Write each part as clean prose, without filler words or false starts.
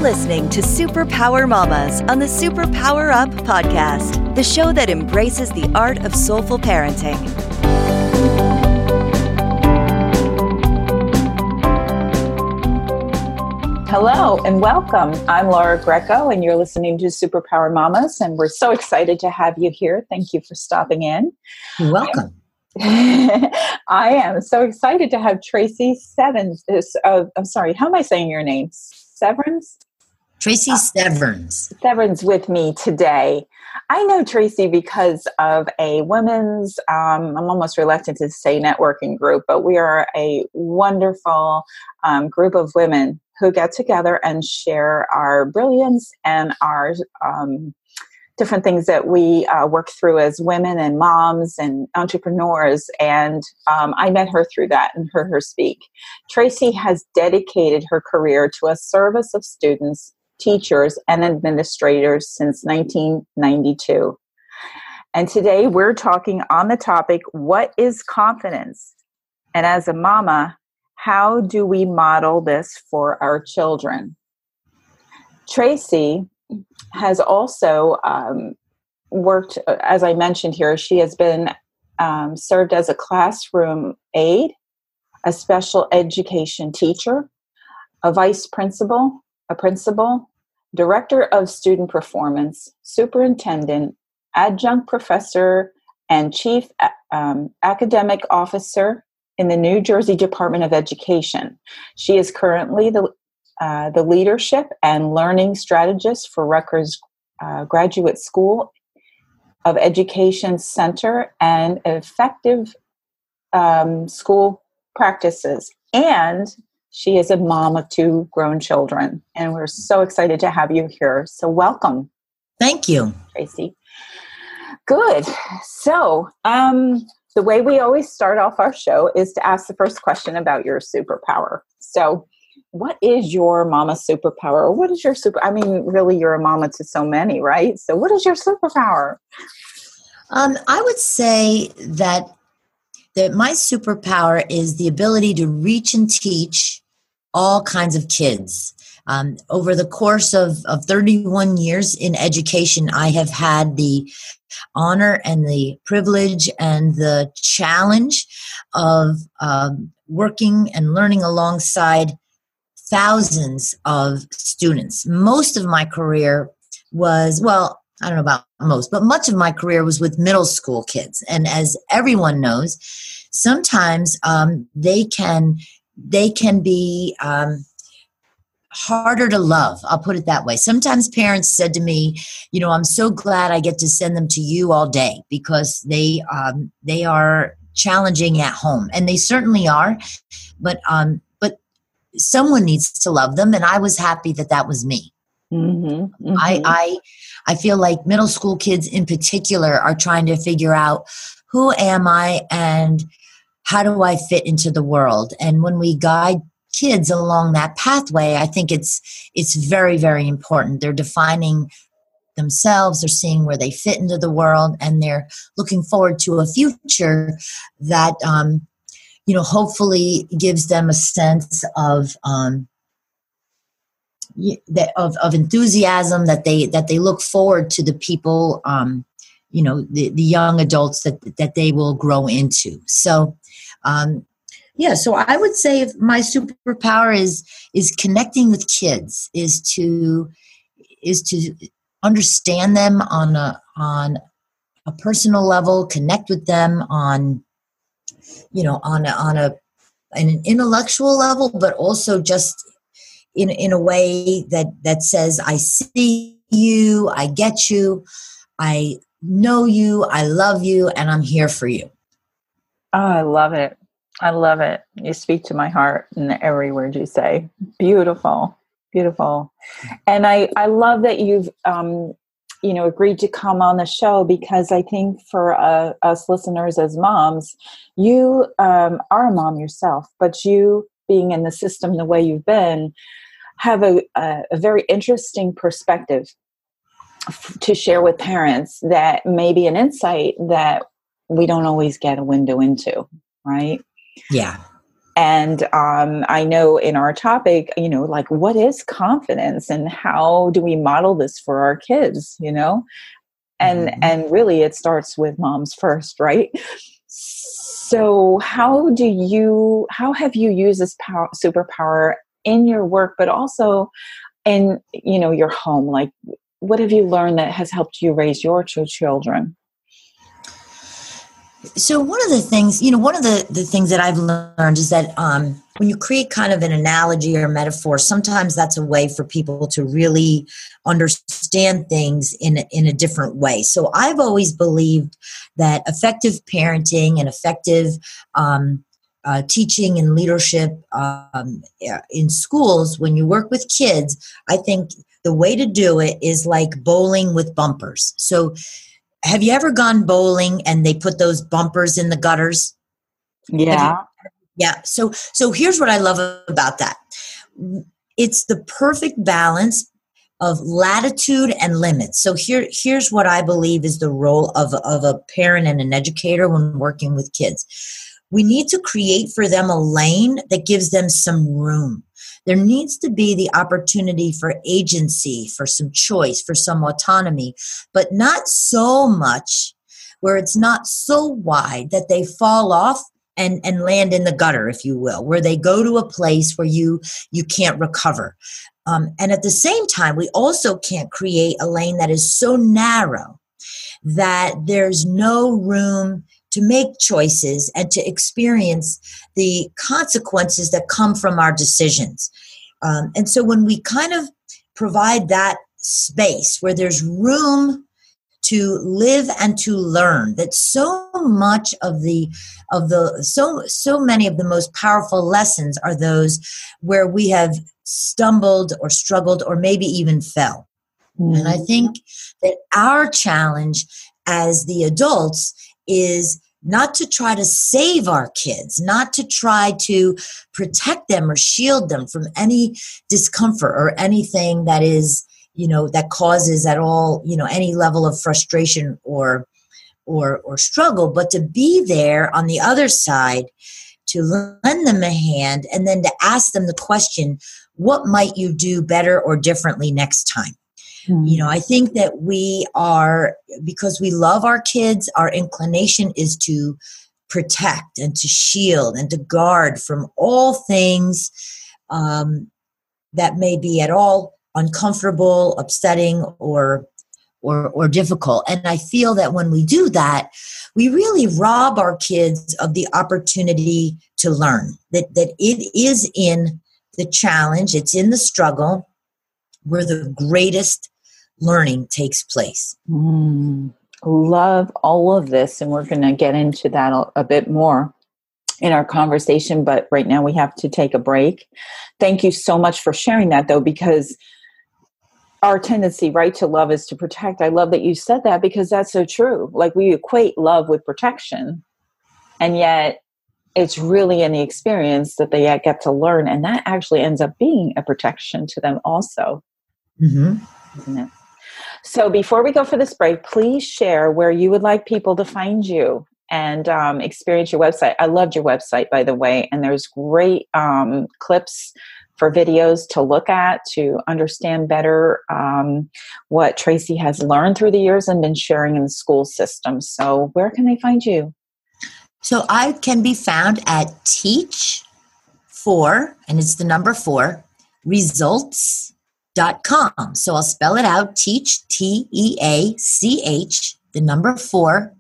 listening to Superpower Mamas on the Superpower Up podcast, the show that embraces the art of soulful parenting. Hello and welcome. I'm Laura Greco and you're listening to Superpower Mamas, and we're so excited to have you here. Thank you for stopping in. You're welcome. I am so excited to have Tracy Severns. I'm sorry, how am I saying your name? Severns? Tracy Severns. Severns with me today. I know Tracy because of a women's, I'm almost reluctant to say networking group, but we are a wonderful group of women who get together and share our brilliance and our different things that we work through as women and moms and entrepreneurs. And I met her through that and heard her speak. Tracy has dedicated her career to a service of students, teachers, and administrators since 1992. And today we're talking on the topic, what is confidence? And as a mama, how do we model this for our children? Tracy has also worked, as I mentioned here, she has been served as a classroom aide, a special education teacher, a vice principal, a principal, director of student performance, superintendent, adjunct professor, and chief academic officer in the New Jersey Department of Education. She is currently the leadership and learning strategist for Rutgers Graduate School of Education Center and effective school practices. And she is a mom of 2 grown children. And we're so excited to have you here. So welcome. Thank you, Tracy. Good. So the way we always start off our show is to ask the first question about your superpower. So what is your mama superpower? Or what is your really you're a mama to so many, right? So what is your superpower? I would say that my superpower is the ability to reach and teach all kinds of kids. Over the course of 31 years in education, I have had the honor and the privilege and the challenge of working and learning alongside thousands of students. Most of my career was, well, I don't know about most, but much of my career was with middle school kids. And as everyone knows, sometimes they can be harder to love. I'll put it that way. Sometimes parents said to me, I'm so glad I get to send them to you all day because they are challenging at home, and they certainly are. But someone needs to love them, and I was happy that was me. Mm-hmm, mm-hmm. I feel like middle school kids in particular are trying to figure out, who am I and how do I fit into the world? And when we guide kids along that pathway, I think it's very, very important. They're defining themselves, they're seeing where they fit into the world, and they're looking forward to a future that hopefully gives them a sense of enthusiasm, that they look forward to the people, the young adults that they will grow into. So, so I would say if my superpower is connecting with kids, is to understand them on a personal level, connect with them on an intellectual level, but also just in a way that says, I see you, I get you, I know you, I love you, and I'm here for you. Oh, I love it. I love it. You speak to my heart in every word you say. Beautiful, beautiful. And I love that you've, agreed to come on the show, because I think for us listeners as moms, you are a mom yourself, but you being in the system the way you've been, have a very interesting perspective to share with parents that may be an insight that we don't always get a window into, right? Yeah. And I know in our topic, like, what is confidence and how do we model this for our kids, and really it starts with moms first, right? So how have you used this superpower in your work, but also in, your home? Like, what have you learned that has helped you raise your two children? So one of the things, one of the things that I've learned is that when you create kind of an analogy or metaphor, sometimes that's a way for people to really understand things in a different way. So I've always believed that effective parenting and effective teaching and leadership in schools, when you work with kids, I think the way to do it is like bowling with bumpers. So have you ever gone bowling and they put those bumpers in the gutters? Yeah. Yeah. So here's what I love about that. It's the perfect balance of latitude and limits. So here's what I believe is the role of a parent and an educator when working with kids. We need to create for them a lane that gives them some room. There needs to be the opportunity for agency, for some choice, for some autonomy, but not so much where it's not so wide that they fall off and land in the gutter, if you will, where they go to a place where you can't recover. And at the same time, we also can't create a lane that is so narrow that there's no room to make choices and to experience the consequences that come from our decisions. And so when we kind of provide that space where there's room to live and to learn, that so much so many of the most powerful lessons are those where we have stumbled or struggled or maybe even fell. Mm-hmm. And I think that our challenge as the adults is not to try to save our kids, not to try to protect them or shield them from any discomfort or anything that is, that causes at all, any level of frustration or struggle, but to be there on the other side to lend them a hand and then to ask them the question, what might you do better or differently next time? Mm-hmm. I think that we are, because we love our kids, our inclination is to protect and to shield and to guard from all things that may be at all uncomfortable, upsetting, or difficult. And I feel that when we do that, we really rob our kids of the opportunity to learn, that it is in the challenge, it's in the struggle where the greatest learning takes place. Love all of this, and we're going to get into that a bit more in our conversation, but right now we have to take a break. Thank you so much for sharing that, though, because our tendency, right, to love is to protect. I love that you said that, because that's so true. Like, we equate love with protection, and yet it's really in the experience that they get to learn, and that actually ends up being a protection to them also. Mm-hmm. Isn't it? So before we go for this break, please share where you would like people to find you and experience your website. I loved your website, by the way, and there's great clips for videos to look at to understand better what Tracy has learned through the years and been sharing in the school system. So where can they find you? So I can be found at Teach4, and it's the number 4, results.com. So I'll spell it out, teach, TEACH, the number 4,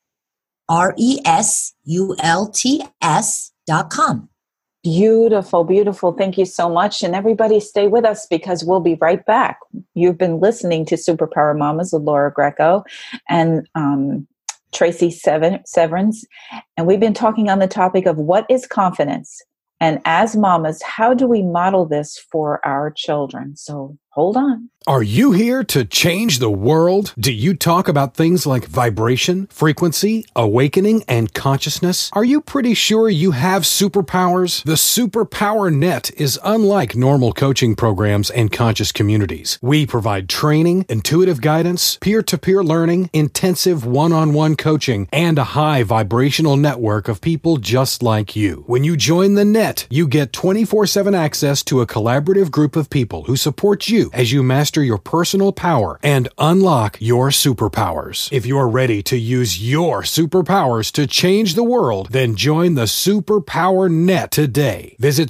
RESULTS.com. Beautiful, beautiful. Thank you so much. And everybody stay with us, because we'll be right back. You've been listening to Superpower Mamas with Laura Greco and Tracy Severance. And we've been talking on the topic of what is confidence. And as mamas, how do we model this for our children? So hold on. Are you here to change the world? Do you talk about things like vibration, frequency, awakening, and consciousness? Are you pretty sure you have superpowers? The Superpower Net is unlike normal coaching programs and conscious communities. We provide training, intuitive guidance, peer-to-peer learning, intensive one-on-one coaching, and a high vibrational network of people just like you. When you join the net, you get 24/7 access to a collaborative group of people who support you as you master your personal power and unlock your superpowers. If you're ready to use your superpowers to change the world, then join the Superpower Net today. Visit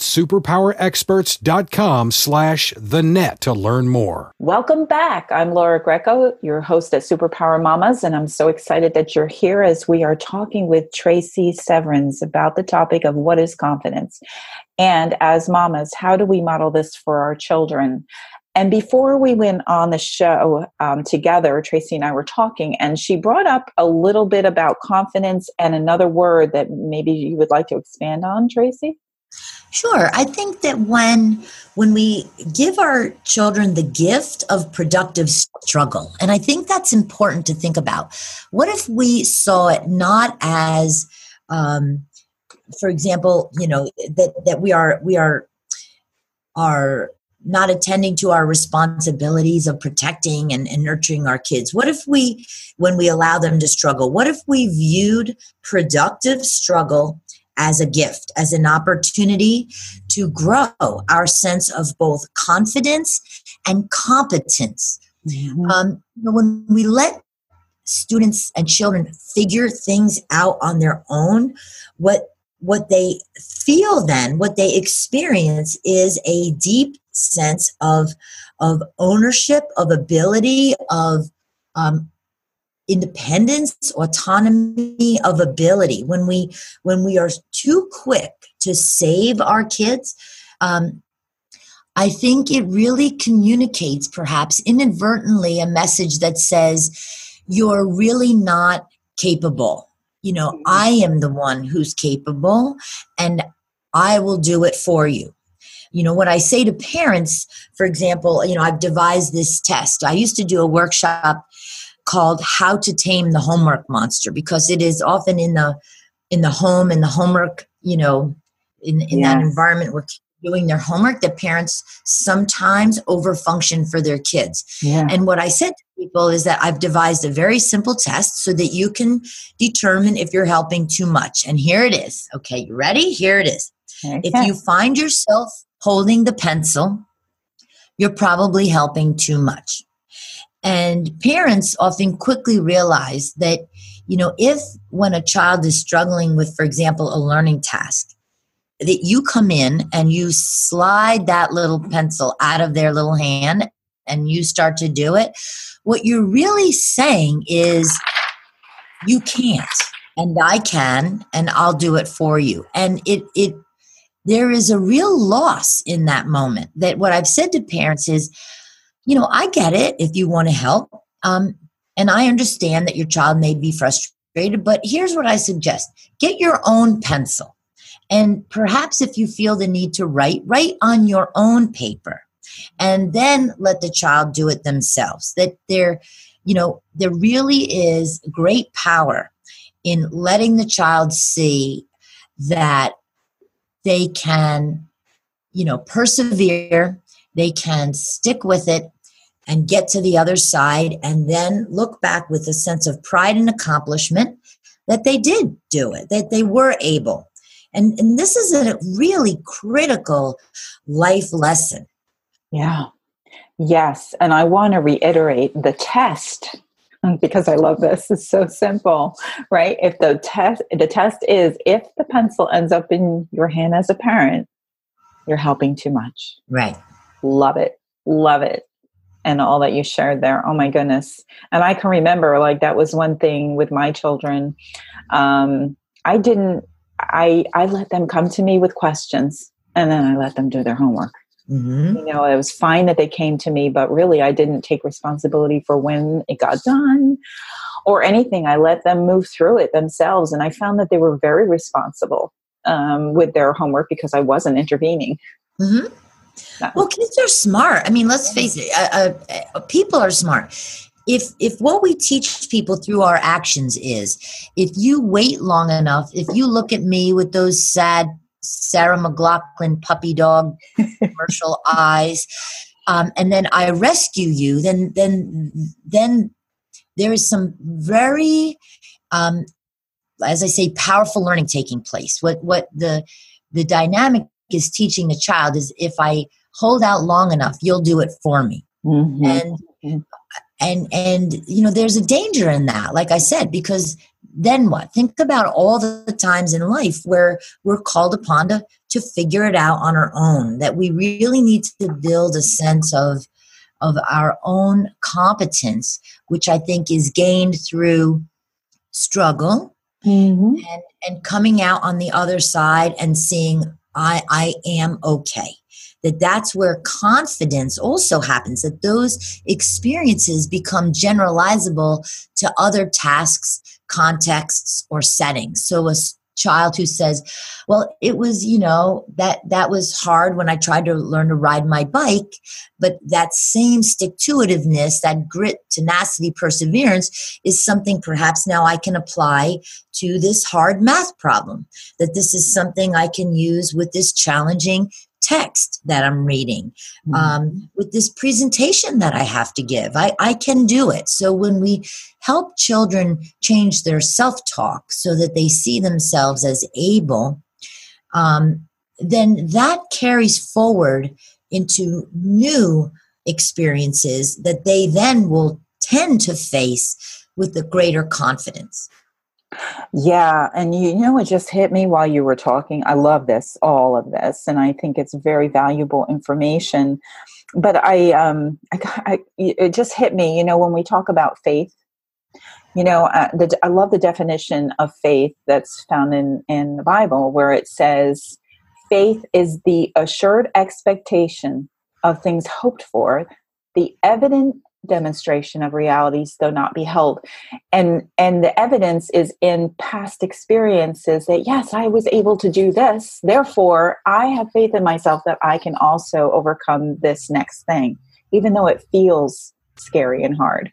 superpowerexperts.com/thenet to learn more. Welcome back. I'm Laura Greco, your host at Superpower Mamas, and I'm so excited that you're here as we are talking with Tracy Severance about the topic of what is confidence. And as mamas, how do we model this for our children? And before we went on the show together, Tracy and I were talking, and she brought up a little bit about confidence and another word that maybe you would like to expand on, Tracy? Sure. I think that when we give our children the gift of productive struggle, and I think that's important to think about. What if we saw it not as, for example, that we are not attending to our responsibilities of protecting and nurturing our kids? What if when we allow them to struggle, what if we viewed productive struggle as a gift, as an opportunity to grow our sense of both confidence and competence? Mm-hmm. When we let students and children figure things out on their own, what they feel then, what they experience is a deep sense of ownership, of ability, of independence, autonomy, of ability. When we are too quick to save our kids, I think it really communicates, perhaps inadvertently, a message that says, you're really not capable. I am the one who's capable, and I will do it for you. What I say to parents, for example, I've devised this test. I used to do a workshop called How to Tame the Homework Monster, because it is often in the home, in the homework, in that environment where kids are doing their homework, that parents sometimes overfunction for their kids. Yeah. And what I said to people is that I've devised a very simple test so that you can determine if you're helping too much. And here it is. Okay, you ready? Here it is. Okay. If you find yourself holding the pencil, you're probably helping too much. And parents often quickly realize that, if when a child is struggling with, for example, a learning task, that you come in and you slide that little pencil out of their little hand and you start to do it, what you're really saying is, you can't, and I can, and I'll do it for you. And there is a real loss in that moment. That what I've said to parents is, I get it if you want to help. And I understand that your child may be frustrated, but here's what I suggest. Get your own pencil. And perhaps if you feel the need to write on your own paper, and then let the child do it themselves. That there really is great power in letting the child see that they can, persevere, they can stick with it and get to the other side, and then look back with a sense of pride and accomplishment that they did do it, that they were able. And this is a really critical life lesson. Yeah. Yes. And I want to reiterate the test, because I love this. It's so simple, right? If the test is, if the pencil ends up in your hand as a parent, you're helping too much. Right. Love it. Love it. And all that you shared there. Oh my goodness. And I can remember, that was one thing with my children. I let them come to me with questions, and then I let them do their homework. Mm-hmm. It was fine that they came to me, but really I didn't take responsibility for when it got done or anything. I let them move through it themselves. And I found that they were very responsible with their homework because I wasn't intervening. Mm-hmm. Well, kids are smart. I mean, let's face it, people are smart. If what we teach people through our actions is, if you wait long enough, if you look at me with those sad Sarah McLachlan puppy dog commercial eyes, and then I rescue you, then there is some very, as I say, powerful learning taking place. What the dynamic is teaching a child is, if I hold out long enough, you'll do it for me. Mm-hmm. And you know, there's a danger in that, like I said, because then what? Think about all the times in life where we're called upon to figure it out on our own, that we really need to build a sense of our own competence, which I think is gained through struggle, mm-hmm. and coming out on the other side and seeing I am okay. That's where confidence also happens, that those experiences become generalizable to other tasks, contexts, or settings. So a child who says, well, it was, you know, that was hard when I tried to learn to ride my bike, but that same stick-to-itiveness, that grit, tenacity, perseverance is something perhaps now I can apply to this hard math problem, that this is something I can use with this challenging text that I'm reading, with this presentation that I have to give. I can do it. So when we help children change their self-talk so that they see themselves as able, then that carries forward into new experiences that they then will tend to face with a greater confidence. Yeah. And you know, it just hit me while you were talking. I love this, all of this. And I think it's very valuable information. But it just hit me, you know, when we talk about faith, you know, I love the definition of faith that's found in the Bible, where it says, faith is the assured expectation of things hoped for, the evident demonstration of realities though not beheld, and the evidence is in past experiences that, yes, I was able to do this, therefore I have faith in myself that I can also overcome this next thing, even though it feels scary and hard.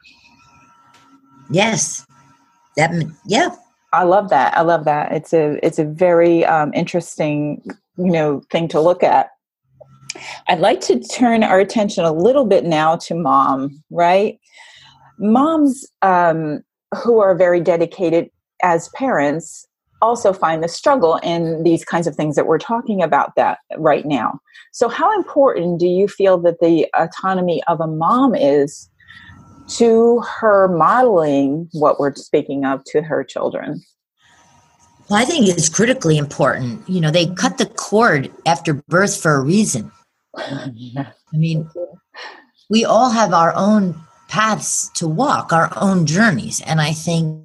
Yes. Yeah. I love that. It's a very interesting, you know, thing to look at. I'd like to turn our attention a little bit now to mom, right? Moms who are very dedicated as parents also find the struggle in these kinds of things that we're talking about that right now. So how important do you feel that the autonomy of a mom is to her modeling what we're speaking of to her children? Well, I think it's critically important. You know, they cut the cord after birth for a reason. I mean, we all have our own paths to walk, our own journeys. And I think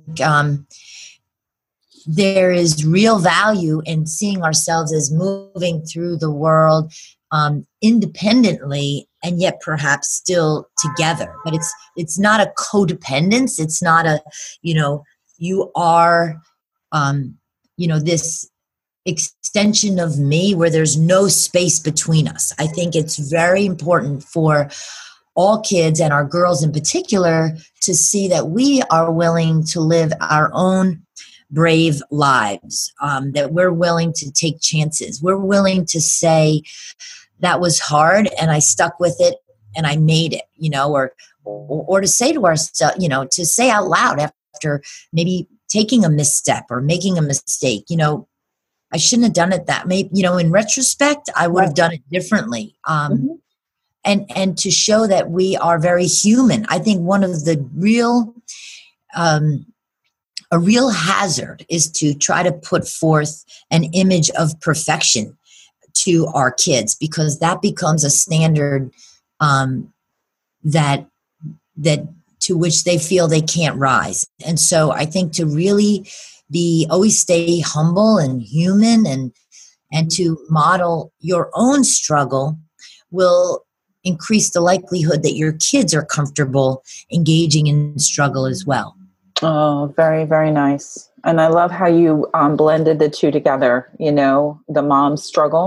there is real value in seeing ourselves as moving through the world independently and yet perhaps still together. But it's not a codependence. It's not a, you know, you are, you know, this extension of me where there's no space between us. I think it's very important for all kids, and our girls in particular, to see that we are willing to live our own brave lives, that we're willing to take chances. We're willing to say, that was hard and I stuck with it and I made it, you know, or to say to ourselves, you know, to say out loud after maybe taking a misstep or making a mistake, you know, I shouldn't have done it that way. You know, in retrospect, I would have done it differently. And to show that we are very human. I think one of the real, a real hazard is to try to put forth an image of perfection to our kids, because that becomes a standard that to which they feel they can't rise. And so I think to really always stay humble and human and to model your own struggle will increase the likelihood that your kids are comfortable engaging in struggle as well. Oh, very, very nice. And I love how you blended the two together, you know, the mom's struggle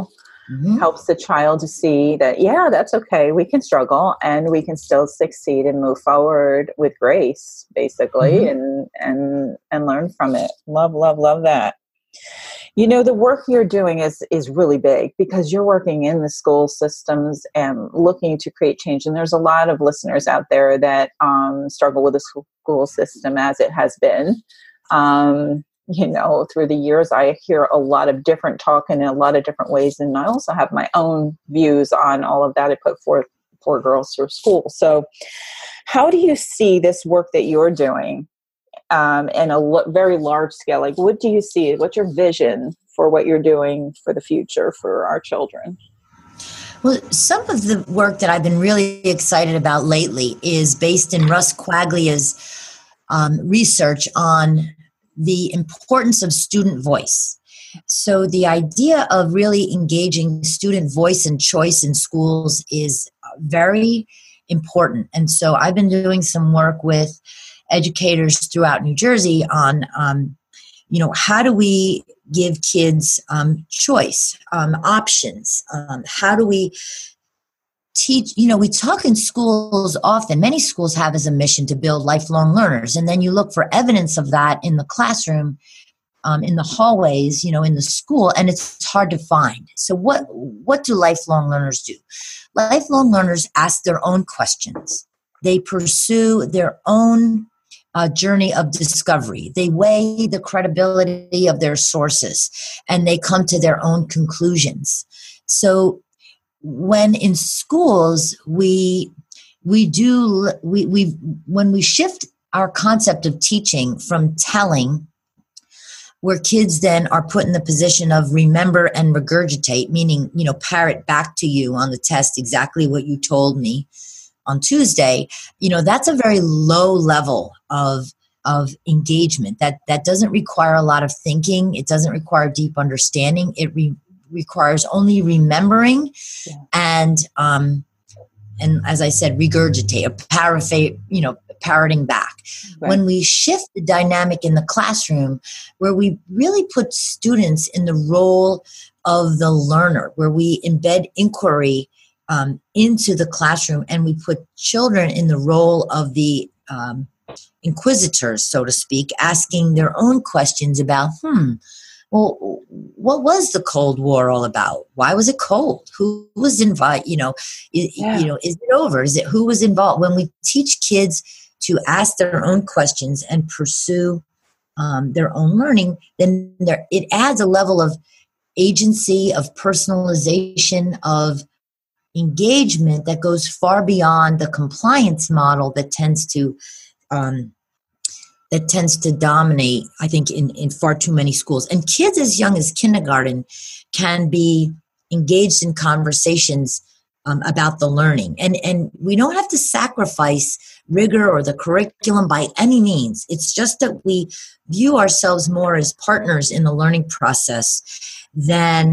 helps the child to see that, yeah, that's okay. We can struggle and we can still succeed and move forward with grace, basically, and learn from it. Love, love, love that. You know, the work you're doing is really big because you're working in the school systems and looking to create change. And there's a lot of listeners out there that struggle with the school system as it has been. You know, through the years, I hear a lot of different talk in a lot of different ways. And I also have my own views on all of that I put forth for girls through school. So how do you see this work that you're doing in a very large scale? Like, what do you see? What's your vision for what you're doing for the future for our children? Well, some of the work that I've been really excited about lately is based in Russ Quaglia's research on the importance of student voice. So the idea of really engaging student voice and choice in schools is very important. And so I've been doing some work with educators throughout New Jersey on, how do we give kids choice, options? How do we teach? We talk in schools often. Many schools have as a mission to build lifelong learners. And then you look for evidence of that in the classroom, in the hallways, in the school, and it's hard to find. So what do lifelong learners do? Lifelong learners ask their own questions. They pursue their own journey of discovery. They weigh the credibility of their sources, and they come to their own conclusions. So when in schools when we shift our concept of teaching from telling, where kids then are put in the position of remember and regurgitate, meaning, parrot back to you on the test exactly what you told me on Tuesday, that's a very low level of engagement. That doesn't require a lot of thinking. It doesn't require deep understanding. It requires only remembering and as I said, regurgitate, or parroting back. Right. When we shift the dynamic in the classroom, where we really put students in the role of the learner, where we embed inquiry into the classroom, and we put children in the role of the inquisitors, so to speak, asking their own questions about, well, what was the Cold War all about? Why was it cold? Who was involved? Is it over? Is it who was involved? When we teach kids to ask their own questions and pursue their own learning, then it adds a level of agency, of personalization, of engagement that goes far beyond the compliance model that tends to dominate, I think, in far too many schools. And kids as young as kindergarten can be engaged in conversations about the learning. And we don't have to sacrifice rigor or the curriculum by any means. It's just that we view ourselves more as partners in the learning process than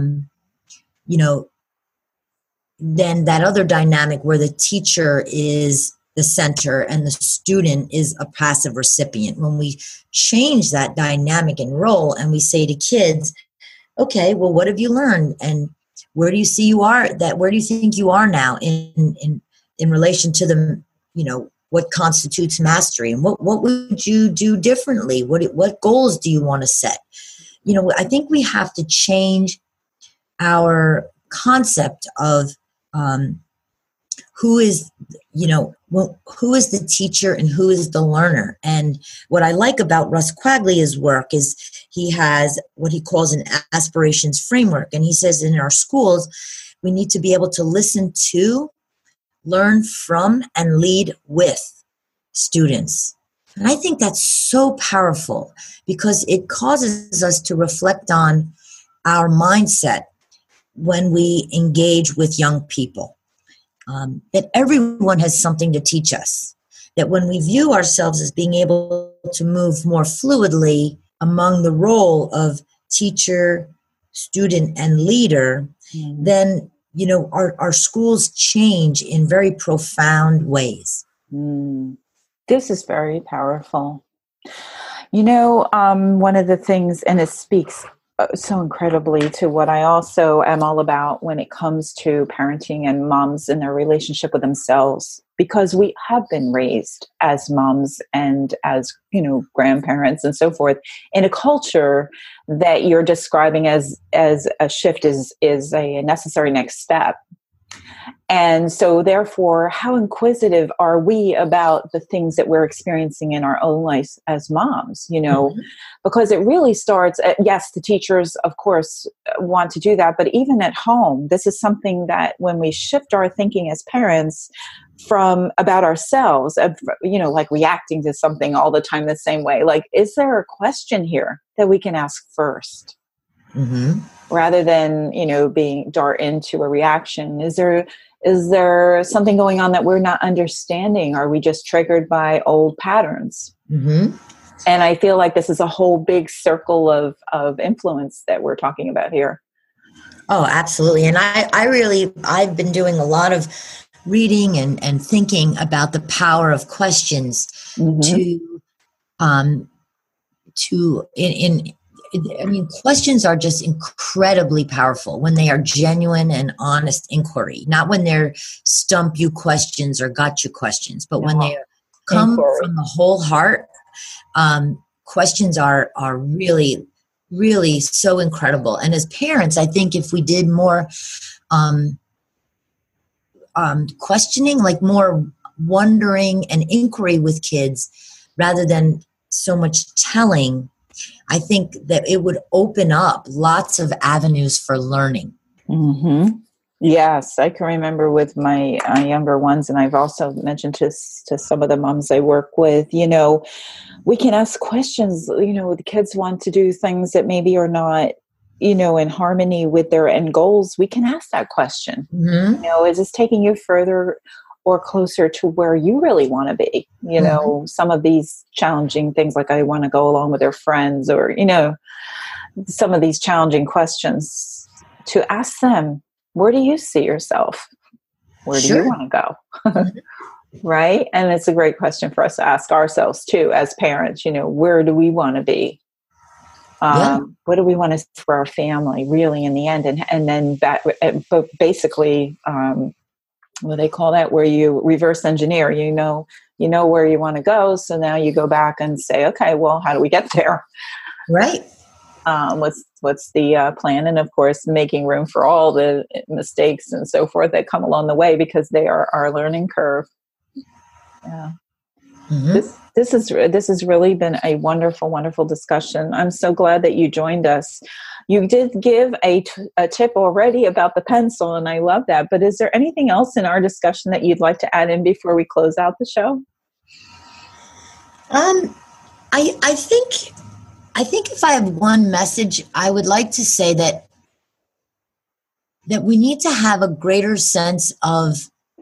that other dynamic where the teacher is the center and the student is a passive recipient. When we change that dynamic and role and we say to kids, okay, well, what have you learned? And where do you see you are? Where do you think you are now in relation to the, what constitutes mastery? And what would you do differently? What goals do you want to set? I think we have to change our concept of who is the teacher and who is the learner. And what I like about Russ Quaglia's work is he has what he calls an aspirations framework. And he says in our schools, we need to be able to listen to, learn from, and lead with students. And I think that's so powerful because it causes us to reflect on our mindset when we engage with young people. That everyone has something to teach us. That when we view ourselves as being able to move more fluidly among the role of teacher, student, and leader, then, our schools change in very profound ways. This is very powerful. One of the things, and it speaks so incredibly to what I also am all about when it comes to parenting and moms and their relationship with themselves, because we have been raised as moms and as, grandparents and so forth in a culture that you're describing as a shift is a necessary next step. And so therefore, how inquisitive are we about the things that we're experiencing in our own lives as moms, mm-hmm. because it really starts at, yes, the teachers, of course, want to do that. But even at home, this is something that when we shift our thinking as parents from about ourselves, like reacting to something all the time the same way, like, is there a question here that we can ask first? Mm-hmm. Rather than, being dart into a reaction? Is there something going on that we're not understanding? Are we just triggered by old patterns? Mm-hmm. And I feel like this is a whole big circle of influence that we're talking about here. Oh, absolutely. And I've been doing a lot of reading and thinking about the power of questions mm-hmm. Questions are just incredibly powerful when they are genuine and honest inquiry, not when they're stump you questions or got you questions, but when they come from the whole heart. Questions are really, really so incredible. And as parents, I think if we did more questioning, like more wondering and inquiry with kids rather than so much telling, I think that it would open up lots of avenues for learning. Mm-hmm. Yes, I can remember with my younger ones, and I've also mentioned to some of the moms I work with, we can ask questions. The kids want to do things that maybe are not, in harmony with their end goals. We can ask that question. Mm-hmm. Is this taking you further or closer to where you really want to be? Mm-hmm. Some of these challenging things, like I want to go along with their friends, or, some of these challenging questions, to ask them, where do you see yourself? Where do you want to go? Mm-hmm. Right? And it's a great question for us to ask ourselves too, as parents, where do we want to be? What do we want to for our family really in the end? And then that, but basically, what they call that, where you reverse engineer, you know where you want to go. So now you go back and say, okay, well, how do we get there? Right. What's the plan? And of course, making room for all the mistakes and so forth that come along the way, because they are our learning curve. Yeah. Mm-hmm. This has really been a wonderful, wonderful discussion. I'm so glad that you joined us. You did give a tip already about the pencil, and I love that. But is there anything else in our discussion that you'd like to add in before we close out the show? I think if I have one message, I would like to say that we need to have a greater sense of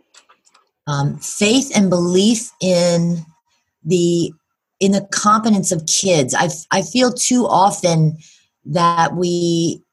faith and belief in the competence of kids. I feel too often that we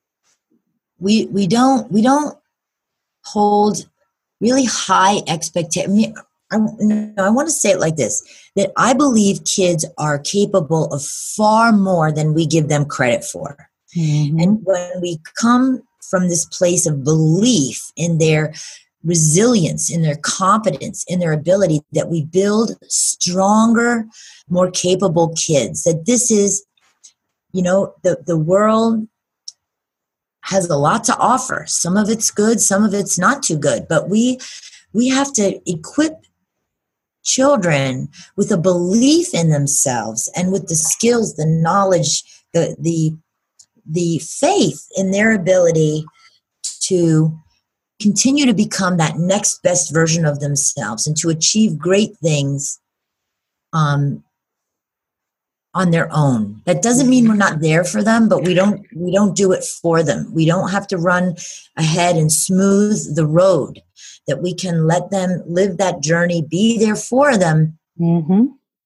don't hold really high expectations. I want to say it like this, that I believe kids are capable of far more than we give them credit for. Mm-hmm. And when we come from this place of belief in their resilience, in their competence, in their ability, that we build stronger, more capable kids, that this is, the world has a lot to offer. Some of it's good, some of it's not too good, but we have to equip children with a belief in themselves and with the skills, the knowledge, the faith in their ability to continue to become that next best version of themselves and to achieve great things on their own. That doesn't mean we're not there for them, but we don't do it for them. We don't have to run ahead and smooth the road, that we can let them live that journey, be there for them. Mm-hmm.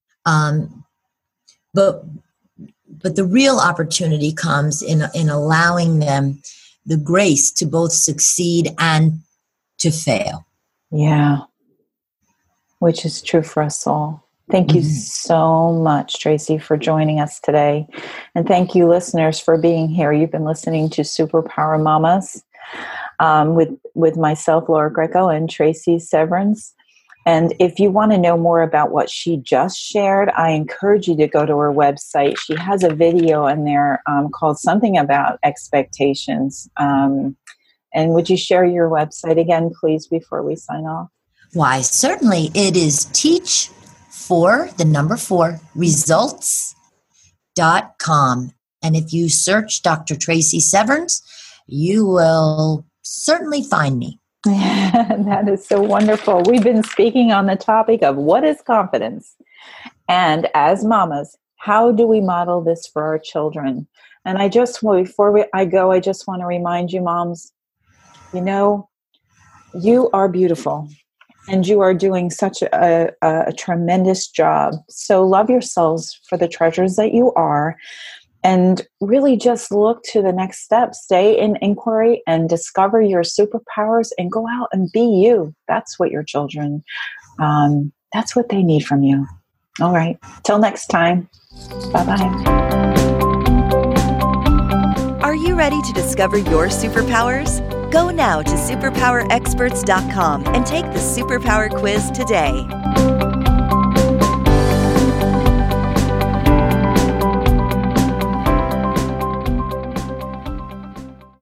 But the real opportunity comes in allowing them the grace to both succeed and to fail. Yeah. Which is true for us all. Thank you so much, Tracy, for joining us today. And thank you, listeners, for being here. You've been listening to Superpower Mamas with myself, Laura Greco, and Tracy Severance. And if you want to know more about what she just shared, I encourage you to go to her website. She has a video in there called Something About Expectations. And would you share your website again, please, before we sign off? Why, certainly. It is teach4results.com. And if you search Dr. Tracy Severance, you will certainly find me. That is so wonderful. We've been speaking on the topic of what is confidence. And as mamas, how do we model this for our children? And I just want to remind you, moms, you are beautiful and you are doing such a tremendous job. So love yourselves for the treasures that you are. And really just look to the next step. Stay in inquiry and discover your superpowers and go out and be you. That's what your children, that's what they need from you. All right. Till next time. Bye-bye. Are you ready to discover your superpowers? Go now to superpowerexperts.com and take the Superpower Quiz today.